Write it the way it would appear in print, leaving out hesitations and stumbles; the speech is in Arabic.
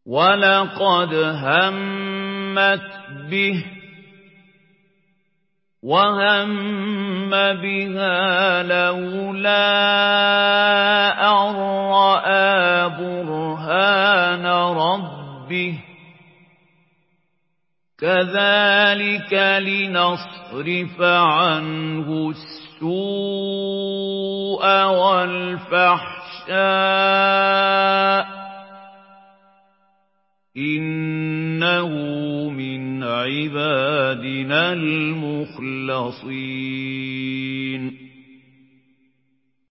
وَلَقَدْ هَمَّتْ بِهِ وَهَمَّ بِهَا لَوْلَا أَن رَّأَىٰ بُرْهَانَ رَبِّهِ ۚ كَذَٰلِكَ لِنَصْرِفَ عَنْهُ السُّوءَ وَالْفَحْشَاءَ ۚ إِنَّهُ مِنْ عِبَادِنَا الْمُخْلَصِينَ